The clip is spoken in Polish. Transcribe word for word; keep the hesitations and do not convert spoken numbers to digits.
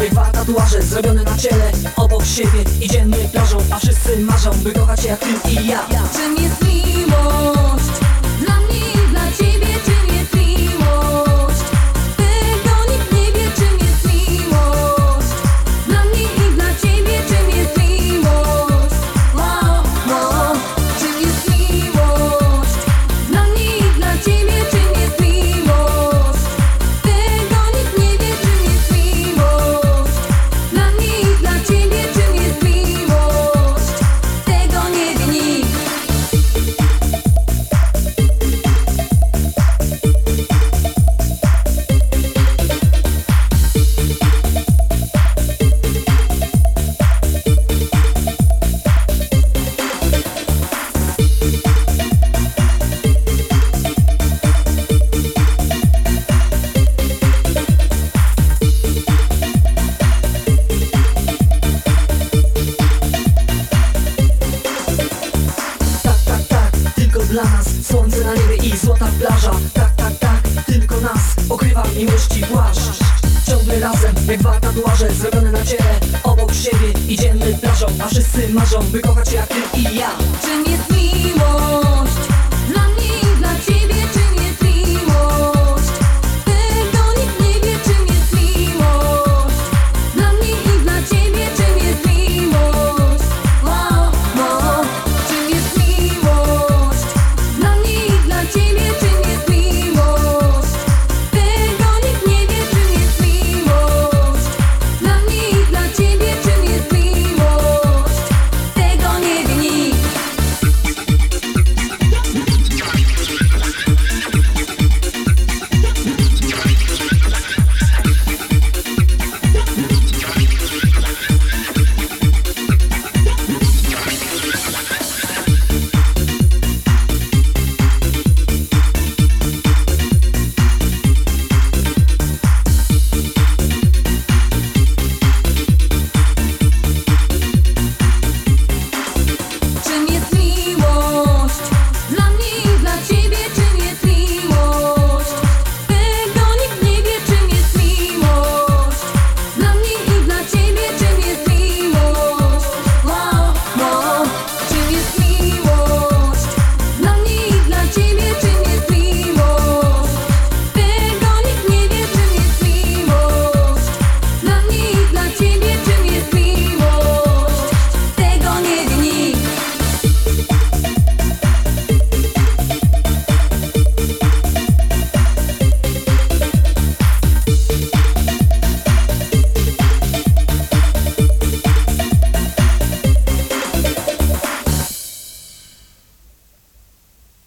jak dwa tatuaże zrobione na ciele. Obok siebie idziemy plażą, a wszyscy marzą, by kochać się jak ty i ja. Czym jest miłość? Dla mnie i dla ciebie. Czym jest miłość? Tego nikt nie wie. Czym jest miłość? Dla mnie i dla ciebie. Czym jest miłość? Wow, wow. Czym jest miłość? Dla mnie i dla ciebie. Czym jest miłość? Tego nikt nie wie. Czym jest miłość? Dla mnie i dla ciebie. Czym jest miłość? Tego nie wie nikt. Tak, tak, tak, tylko dla nas słońce na niebie i złota plaża. Tak, tak, tak, tylko nas okrywa miłości płaszcz. Ciągle razem, jak dwa tatuaże zrobione na ciele. Obok siebie idziemy plażą, a wszyscy marzą, by kochać się jak ty i ja. Czym jest miłość?